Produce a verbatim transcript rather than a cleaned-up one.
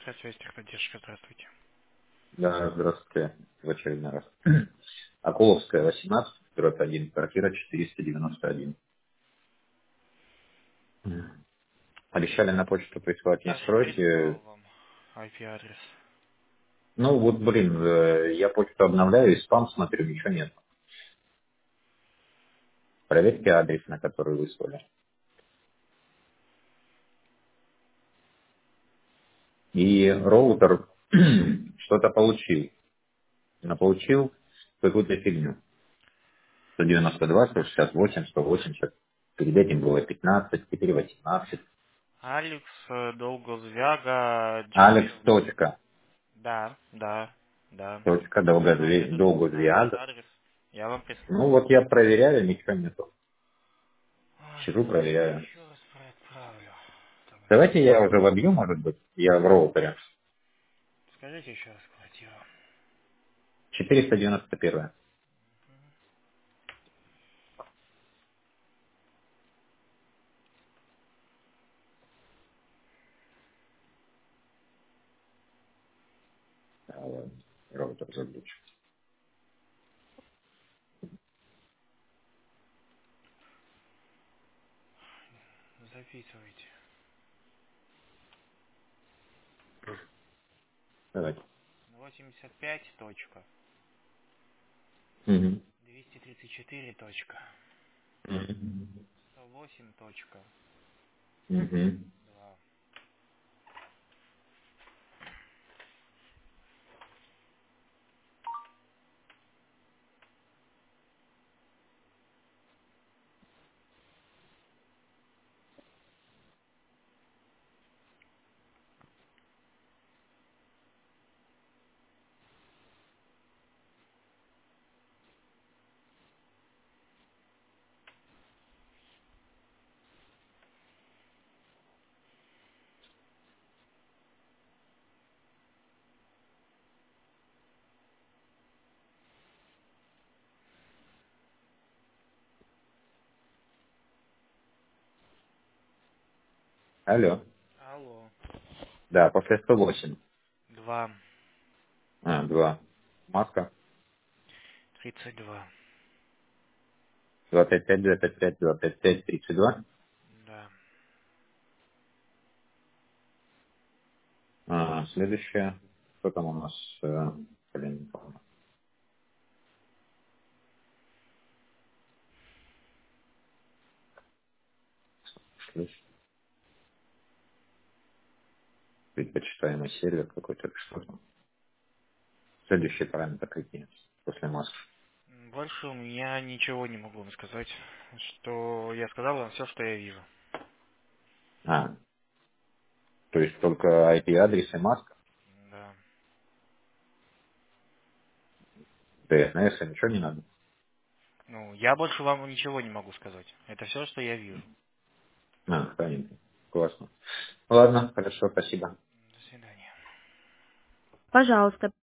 Техническая связь, техподдержка, здравствуйте. Да, здравствуйте, в очередной раз. Акуловская, восемнадцать, дробь один, квартира четыреста девяносто один. Мгм. Обещали на почту присылать Я же прислал настройки. вам ай пи-адрес. Ну вот, блин, э, я почту обновляю и спам смотрю, ничего нет. Проверьте адрес, на который выслали. И роутер что-то получил. Но получил какую-то фигню. сто девяносто два, сто шестьдесят восемь, сто восемьдесят. Перед этим было пятнадцать, теперь восемнадцать. Алекс э, Долгозвяга, Алекс. Gmail. Точка. Да, да, да. Точка. Именно Долгозве- этот, именно этот Долгозвяга. адрес я вам Ну прислал. вот я проверяю, ничего нету. Ой, Сижу, сейчас я проверяю. еще раз отправлю. Там еще. Давайте я уже вобью, может быть. Я в роутере. Скажите еще раз квартиру. четыреста девяносто один. А, ладно. Роутер заглючил. Записывайте. Давайте. восемьдесят пять точка Угу. двести тридцать четыре точка Угу. сто восемь точка Угу. два. Алло. Алло. Да, после сто восемь. Два. А, два. Маска. Тридцать два. два пять пять, два пять пять, два пять пять, тридцать два. Да. А, следующее. Что там у нас? э, Блин, не помню. Шлюз. Предпочитаемый сервер какой-то. Что там? Следующие параметры какие? После маски. М, Больше у меня ничего не могу вам сказать, что я сказал вам все, что я вижу. А, то есть только ай пи-адрес и маска? Да. ди эн эс, ничего не надо? Ну, я больше вам ничего не могу сказать. Это все, что я вижу. А, понятно. Классно. Ладно, хорошо, спасибо. До свидания. Пожалуйста,